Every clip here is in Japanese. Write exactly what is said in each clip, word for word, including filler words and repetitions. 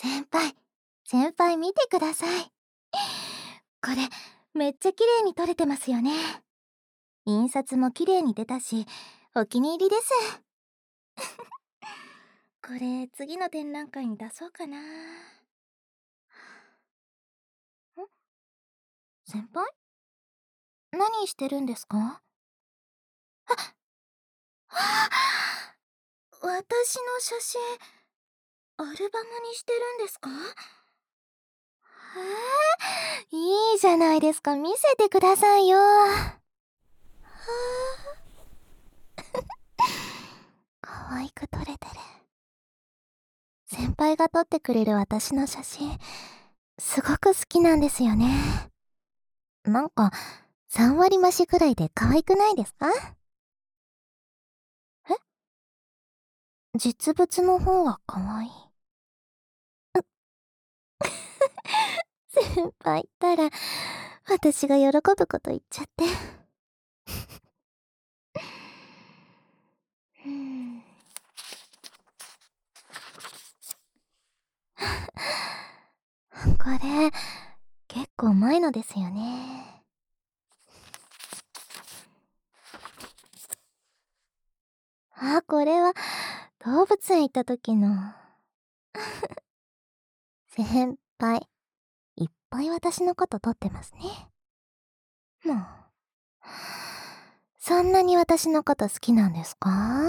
先輩、先輩見てください。これ、めっちゃ綺麗に撮れてますよね。印刷も綺麗に出たし、お気に入りです。これ、次の展覧会に出そうかな。ん？先輩？何してるんですか？あ、私の写真、アルバムにしてるんですか？えー、いいじゃないですか、見せてくださいよ。はあ、可愛く撮れてる。先輩が撮ってくれる私の写真、すごく好きなんですよね。なんか、さん割増しくらいで可愛くないですか？え？実物の方が可愛い。先輩ったら、私が喜ぶこと言っちゃって。うん。これ、結構前のですよね。あ、これは、動物園行った時の。先輩、いっぱい私のこと撮ってますね。もう。そんなに私のこと好きなんですか？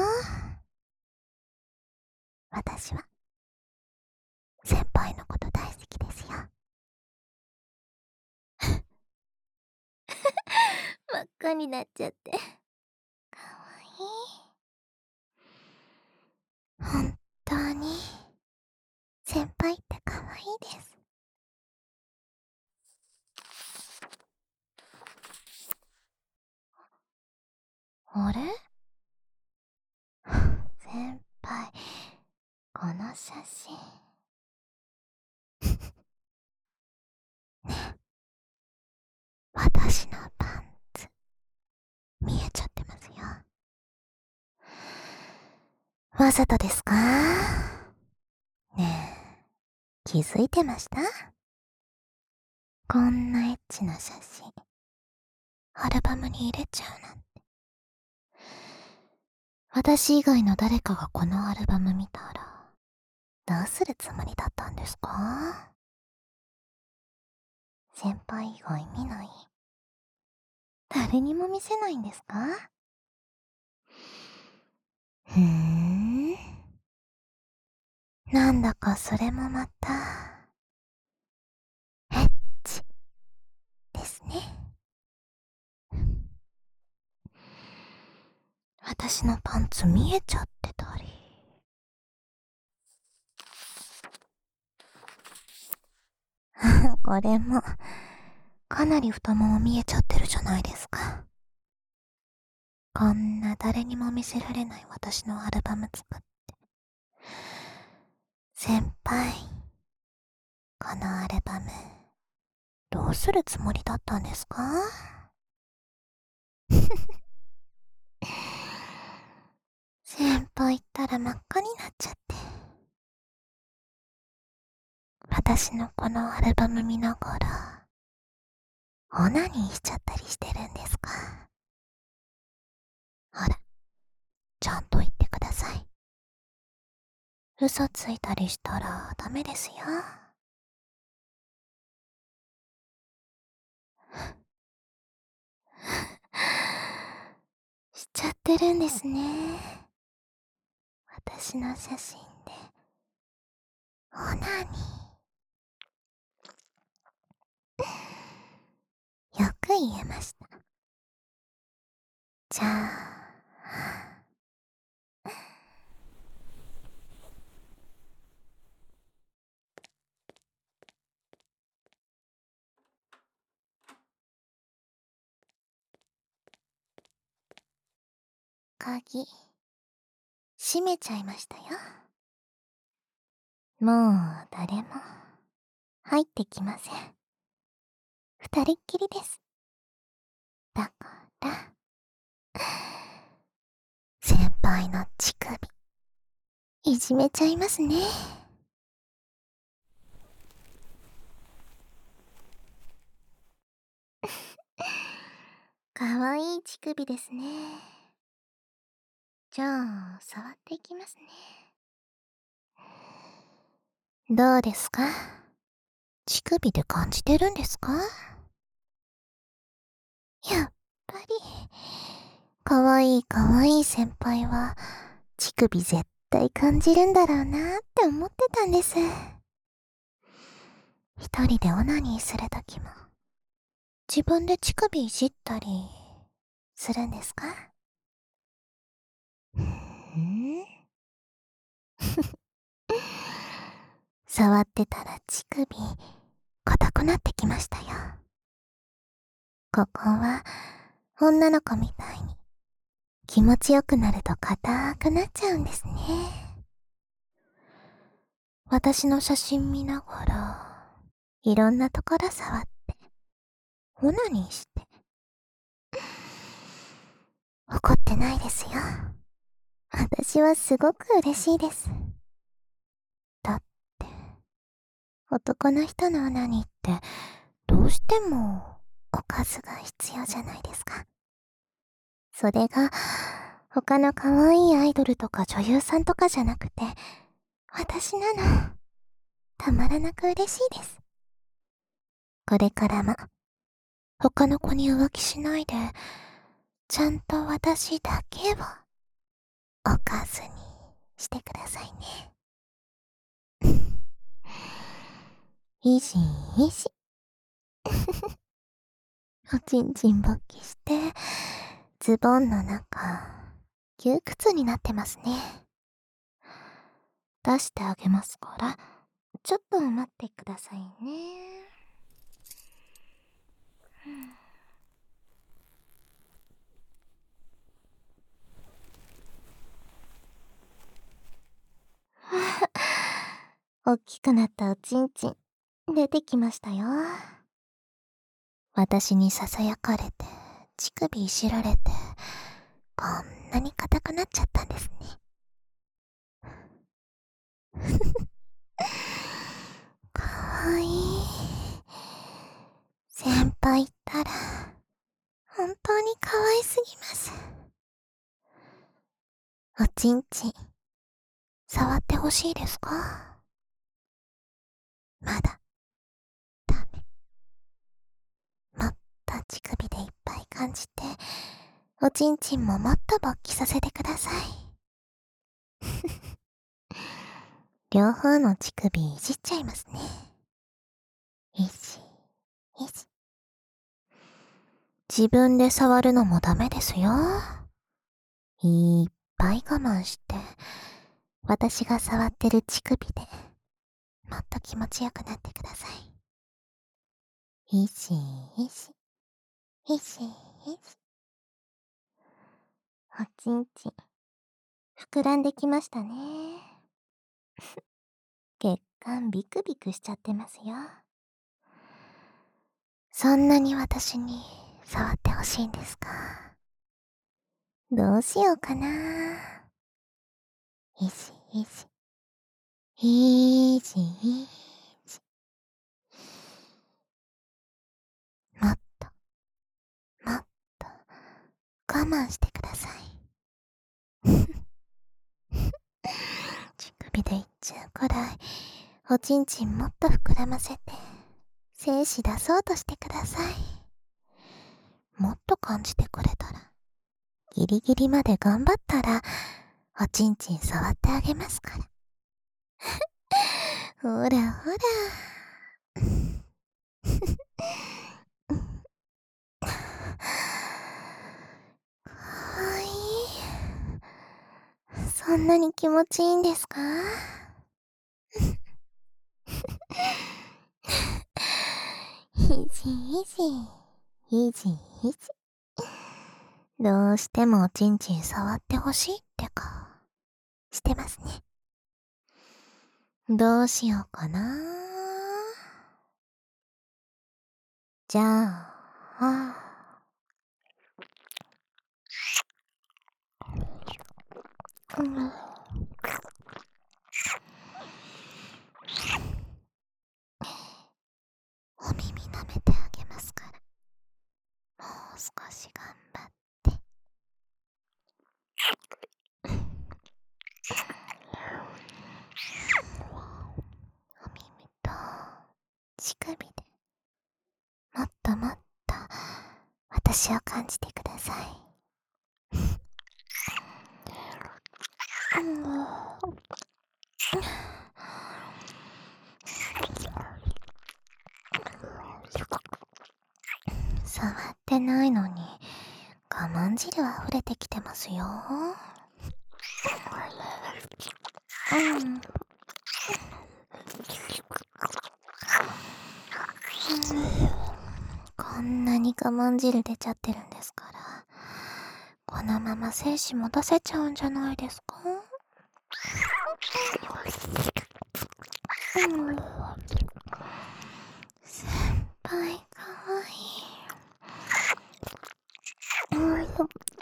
私は、先輩のこと大好きですよ。真っ赤になっちゃって。かわいい。本当に、先輩ってかわいいです。あれ？先輩、この写真。ね、私のパンツ、見えちゃってますよ。わざとですか？ねえ、気づいてました？こんなエッチな写真、アルバムに入れちゃうなんて。私以外の誰かがこのアルバム見たら、どうするつもりだったんですか？先輩以外見ない？誰にも見せないんですか？ふーん。なんだかそれもまた、エッチですね。私のパンツ見えちゃってたり。これも、かなり太もも見えちゃってるじゃないですか。こんな誰にも見せられない私のアルバム作って。先輩、このアルバム、どうするつもりだったんですか？先輩ったら真っ赤になっちゃって。私のこのアルバム見ながら、オナニーしちゃったりしてるんですか？ほら、ちゃんと言ってください。嘘ついたりしたらダメですよ。しちゃってるんですね。私の写真で、オナニー。よく言えました。じゃあ、鍵、閉めちゃいましたよ。もう誰も入ってきません。二人っきりです。だから、先輩の乳首、いじめちゃいますね。 い乳首ですね。じゃあ、触っていきますね。どうですか？乳首で感じてるんですか？やっぱり、かわいいかわいい先輩は、乳首絶対感じるんだろうなって思ってたんです。一人でオナニーするときも、自分で乳首いじったり、するんですか？ん触ってたら乳首、硬くなってきましたよ。ここは、女の子みたいに、気持ちよくなると硬くなっちゃうんですね。私の写真見ながら、いろんなところ触って、オナニーして。怒ってないですよ。私はすごく嬉しいです。だって、男の人のオナニーって、どうしても、おかずが必要じゃないですか。それが、他の可愛いアイドルとか女優さんとかじゃなくて、私なの。たまらなく嬉しいです。これからも、他の子に浮気しないで、ちゃんと私だけを、おかずにしてくださいね。いじいじ。おちんちん勃起して、ズボンの中、窮屈になってますね。出してあげますから、ちょっと待ってくださいね。おっきくなったおちんちん、出てきましたよ。私に囁かれて、乳首いじられて、こんなに硬くなっちゃったんですね。かわいい。先輩ったら、本当に可愛すぎます。おちんちん、触ってほしいですか？まだ、ダメ。もっと乳首でいっぱい感じて、おちんちんももっと勃起させてください。両方の乳首いじっちゃいますね。いじ、いじ。自分で触るのもダメですよ。いっぱい我慢して、私が触ってる乳首で、もっと気持ちよくなってください。いじいじ、いじいじ。おちんちん、膨らんできましたね。血管ビクビクしちゃってますよ。そんなに私に触ってほしいんですか？どうしようかな。いじいじ、いじいじ。もっと、もっと、我慢してください。乳首でいっちゃうくらい、おちんちんもっと膨らませて、精子出そうとしてください。もっと感じてくれたら、ギリギリまで頑張ったら、おちんちん触ってあげますから。ほらほら。かわいい。そんなに気持ちいいんですか？いじいじ、いじいじ。どうしてもおちんちん触ってほしいって顔してますね。どうしようかな。じゃあ、うん、お耳舐めてあげますから。もう少し頑張って。 乳首で、もっともっと私を感じてください。触ってないのに我慢汁溢れてきてますよ。うん。こんなに我慢汁出ちゃってるんですから、このまま精子持たせちゃうんじゃないですか？うん、先輩かわいい。うん、うん、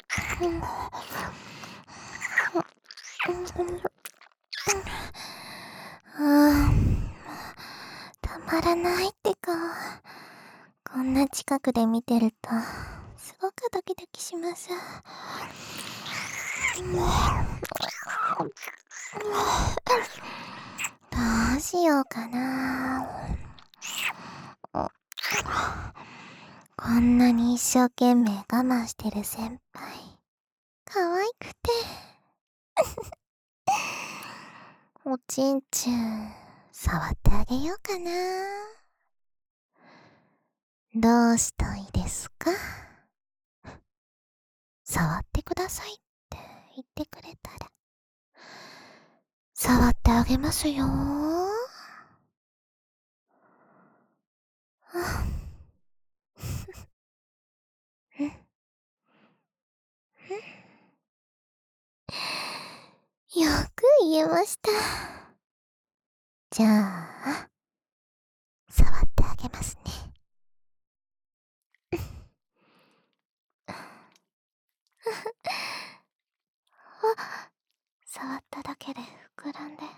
あー、たまらないってか。こんな近くで見てるとすごくドキドキします。どうしようかな。こんなに一生懸命我慢してる先輩、可愛くて。おちんちん、触ってあげようかな。どうしたいですか？触ってくださいって言ってくれたら、触ってあげますよ。よく言えました。じゃあ、触ってあげますね。あ、触っただけで膨らんで。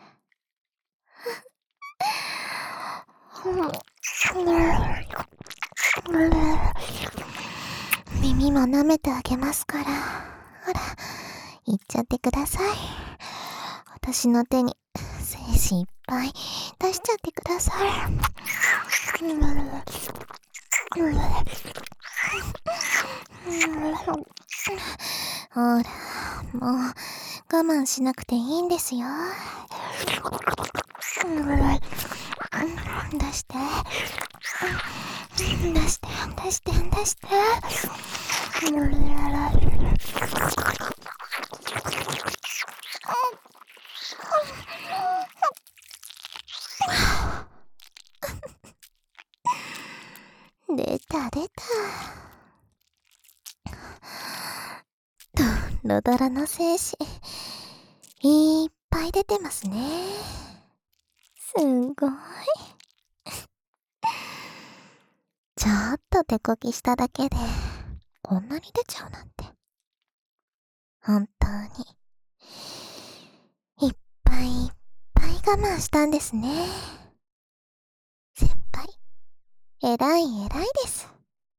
耳も舐めてあげますから。ほら、いっちゃってください。私の手に精子いっぱい出しちゃってください。ほら、もう我慢しなくていいんですよ。出して出して出して出して。出た出た。ドロドロの精子いっぱい出てますね。すごい。ちょっと手こきしただけでこんなに出ちゃうなんて、本当にいっぱいいっぱい我慢したんですね。先輩、えらいえらいです。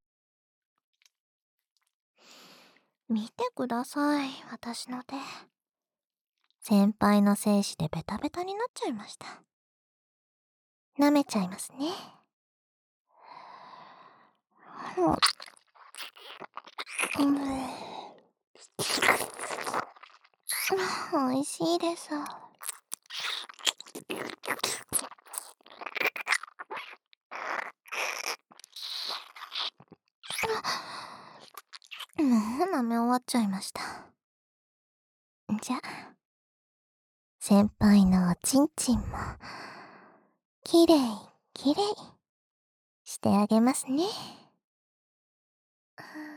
見てください、私の手。先輩の精子でベタベタになっちゃいました。舐めちゃいますね。うん、おいしいです。もう舐め終わっちゃいました。じゃあ、先輩のおちんちんもきれいきれいしてあげますね。